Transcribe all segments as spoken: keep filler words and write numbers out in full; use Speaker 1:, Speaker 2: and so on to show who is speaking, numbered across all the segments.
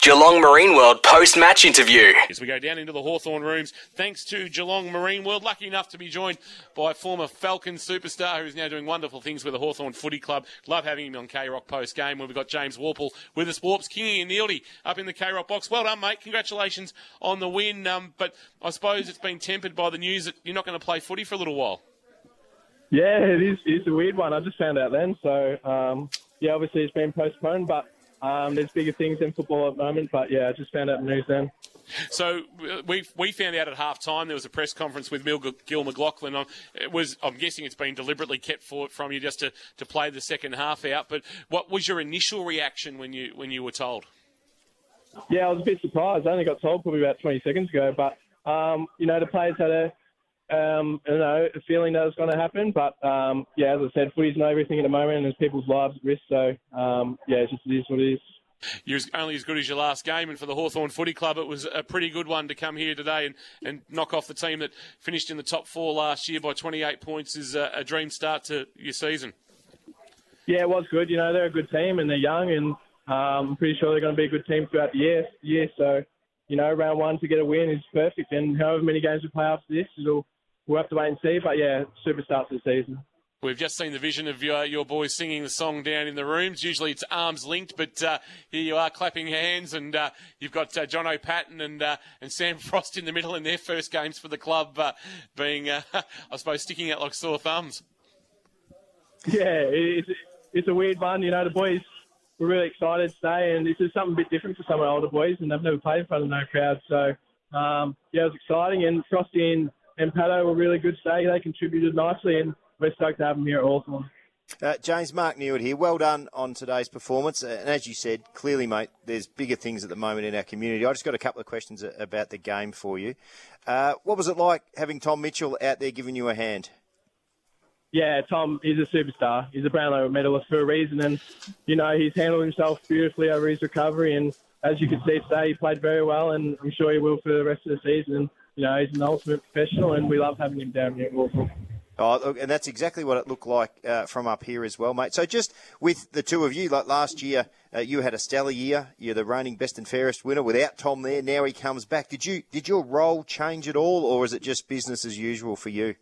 Speaker 1: Geelong Marine World post-match interview.
Speaker 2: As we go down into the Hawthorn rooms, thanks to Geelong Marine World, lucky enough to be joined by former Falcon superstar who's now doing wonderful things with the Hawthorn Footy Club. Love having him on K-Rock post-game where we've got James Warple with us. Warps, Kingy and Neildy up in the K-Rock box. Well done, mate. Congratulations on the win. Um, but I suppose it's been tempered by the news that you're not going to play footy for a little while.
Speaker 3: Yeah, it is it's a weird one. I just found out then. So, um, yeah, obviously it's been postponed, but Um, there's bigger things in football at the moment, but yeah, I just found out the news then.
Speaker 2: So uh, we we found out at half time there was a press conference with Mil Gil McLaughlin. Um, it was I'm guessing it's been deliberately kept for, from you just to, to play the second half out. But what was your initial reaction when you when you were told?
Speaker 3: Yeah, I was a bit surprised. I only got told probably about twenty seconds ago, but um, you know the players had a um, you know a feeling that it was going to happen. But um, yeah, as I said, footy's not everything at the moment, and there's people's lives at risk. So um, yeah, it's just it is what it is.
Speaker 2: You're only as good as your last game, and for the Hawthorn Footy Club, it was a pretty good one to come here today and, and knock off the team that finished in the top four last year by twenty-eight points. Is a, a dream start to your season.
Speaker 3: Yeah, it was good. You know, they're a good team and they're young, and um, I'm pretty sure they're going to be a good team throughout the year. year. So, you know, round one to get a win is perfect, and however many games we play after this, it'll, we'll have to wait and see. But yeah, super start to the season.
Speaker 2: We've just seen the vision of your, your boys singing the song down in the rooms. Usually it's arms linked, but uh, here you are clapping hands, and uh, you've got uh, John O'Patton and uh, and Sam Frost in the middle in their first games for the club, uh, being, uh, I suppose, sticking out like sore thumbs.
Speaker 3: Yeah, it's, it's a weird one. You know, the boys were really excited today, and this is something a bit different for some of the older boys, and they've never played in front of no crowd. So, um, yeah, it was exciting, and Frosty and, and Pato were really good today. They contributed nicely, and we're stoked to have them here at Hawthorn.
Speaker 4: Uh, James, Mark Newett here. Well done on today's performance. Uh, and as you said, clearly, mate, there's bigger things at the moment in our community. I just got a couple of questions about the game for you. Uh, what was it like having Tom Mitchell out there giving you a hand?
Speaker 3: Yeah, Tom is a superstar. He's a Brownlow medalist for a reason, and, you know, he's handled himself beautifully over his recovery, and as you can see today, he played very well, and I'm sure he will for the rest of the season. And, you know, he's an ultimate professional, and we love having him down here at Hawthorn.
Speaker 4: Oh, look, and that's exactly what it looked like uh, from up here as well, mate. So just with the two of you, like last year, uh, you had a stellar year. You're the reigning best and fairest winner. Without Tom there, now he comes back. Did you did your role change at all, or is it just business as usual for you?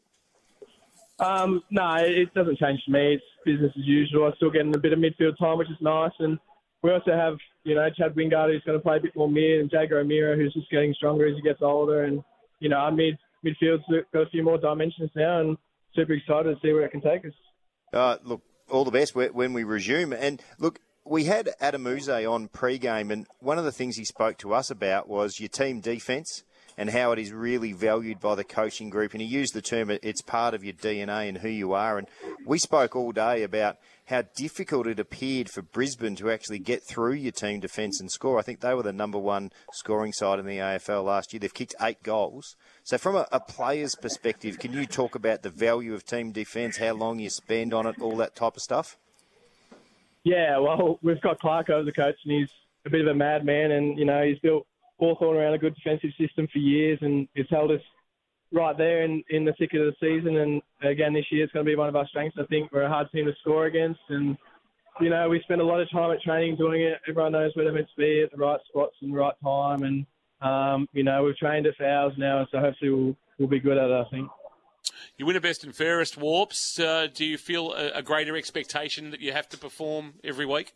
Speaker 3: Um, no, it doesn't change for me. It's business as usual. I'm still getting a bit of midfield time, which is nice. And we also have, you know, Chad Wingard, who's going to play a bit more mid, and Jago O'Meara, who's just getting stronger as he gets older. And, you know, our mid midfield's got a few more dimensions now, and super excited to see where it can take us.
Speaker 4: Uh, look, all the best when we resume. And look, we had Adam Uze on pre-game, and one of the things he spoke to us about was your team defence and how it is really valued by the coaching group. And he used the term, it's part of your D N A and who you are. And we spoke all day about how difficult it appeared for Brisbane to actually get through your team defence and score. I think they were the number one scoring side in the A F L last year. They've kicked eight goals. So from a, a player's perspective, can you talk about the value of team defence, how long you spend on it, all that type of stuff?
Speaker 3: Yeah, well, we've got Clark as the coach, and he's a bit of a madman, and, you know, he's built Hawthorn around a good defensive system for years, and it's held us right there in, in the thick of the season. And again, this year it's going to be one of our strengths. I think we're a hard team to score against, and, you know, we spend a lot of time at training doing it. Everyone knows where they're meant to be at the right spots and the right time, and um, you know, we've trained it for hours now, so hopefully we'll, we'll be good at it, I think.
Speaker 2: You win a best and fairest, Warps. Uh, do you feel a, a greater expectation that you have to perform every week?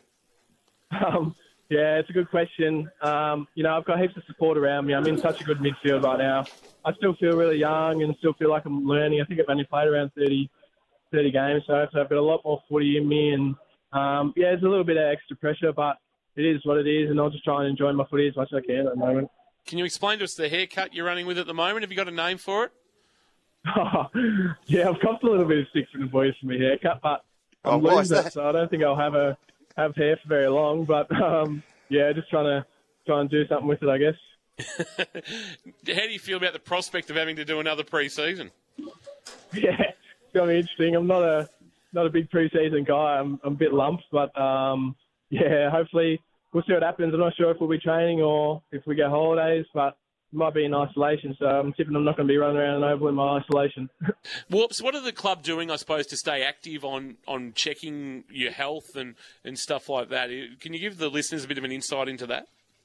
Speaker 3: Um, yeah, it's a good question. Um, you know, I've got heaps of support around me. I'm in such a good midfield right now. I still feel really young and still feel like I'm learning. I think I've only played around thirty, thirty games, so I've got a lot more footy in me. And, um, yeah, there's a little bit of extra pressure, but it is what it is, and I'll just try and enjoy my footy as much as I can at the moment.
Speaker 2: Can you explain to us the haircut you're running with at the moment? Have you got a name for it?
Speaker 3: Oh, yeah, I've copped a little bit of stick from the boys for my haircut, but I'm
Speaker 4: oh,
Speaker 3: losing it, so I don't think I'll have a have hair for very long. But um, yeah, just trying to try and do something with it, I guess.
Speaker 2: How do you feel about the prospect of having to do another pre-season?
Speaker 3: Yeah, it's going to be interesting. I'm not a not a big pre-season guy. I'm, I'm a bit lumped, but um, yeah, hopefully we'll see what happens. I'm not sure if we'll be training or if we get holidays, but it might be in isolation, so I'm tipping I'm not going to be running around an oval in my isolation.
Speaker 2: Warps, what are the club doing, I suppose, to stay active on, on checking your health and, and stuff like that? Can you give the listeners a bit of an insight into that?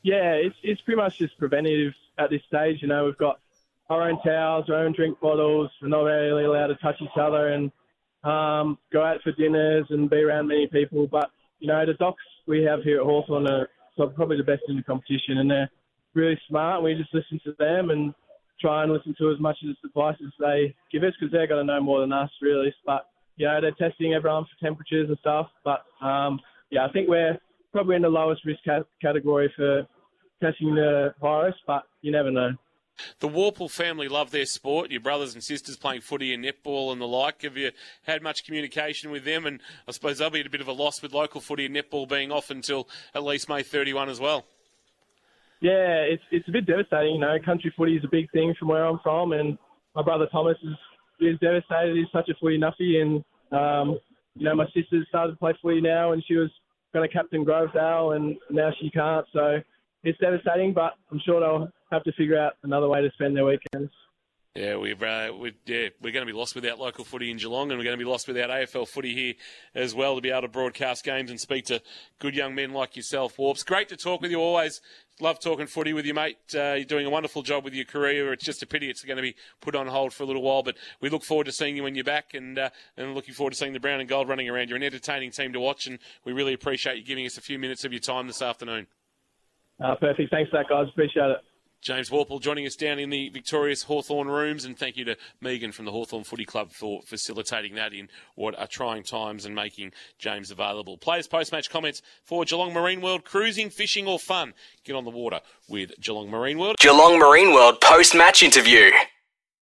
Speaker 3: Yeah, it's it's pretty much just preventative at this stage. You know, we've got our own towels, our own drink bottles. We're not really allowed to touch each other and um, go out for dinners and be around many people. But, you know, the docs we have here at Hawthorn are probably the best in the competition, and they're really smart. We just listen to them and try and listen to as much of the advice as they give us, because they're going to know more than us, really. But, you know, they're testing everyone for temperatures and stuff. But, um, yeah, I think we're probably in the lowest risk ca- category for catching the virus, but you never know.
Speaker 2: The Warple family love their sport, your brothers and sisters playing footy and netball and the like. Have you had much communication with them? And I suppose they'll be at a bit of a loss with local footy and netball being off until at least May thirty-first as well.
Speaker 3: Yeah, it's it's a bit devastating. You know, country footy is a big thing from where I'm from, and my brother Thomas is, is devastated. He's such a footy nuffy, and, um, you know, my sister's started to play footy now, and she was going to captain Grovedale, and now she can't, so it's devastating, but I'm sure they'll have to figure out another way to spend their weekends.
Speaker 2: Yeah, we've, uh, we, yeah, we're going to be lost without local footy in Geelong, and we're going to be lost without A F L footy here as well to be able to broadcast games and speak to good young men like yourself, Warps. Great to talk with you. Always love talking footy with you, mate. Uh, you're doing a wonderful job with your career. It's just a pity it's going to be put on hold for a little while, but we look forward to seeing you when you're back, and uh, and looking forward to seeing the brown and gold running around. You're an entertaining team to watch, and we really appreciate you giving us a few minutes of your time this afternoon.
Speaker 3: Uh, perfect. Thanks for that, guys. Appreciate it.
Speaker 2: James Warple joining us down in the victorious Hawthorn rooms, and thank you to Megan from the Hawthorn Footy Club for facilitating that in what are trying times and making James available. Players post-match comments for Geelong Marine World. Cruising, fishing or fun? Get on the water with Geelong Marine World.
Speaker 1: Geelong Marine World post-match interview.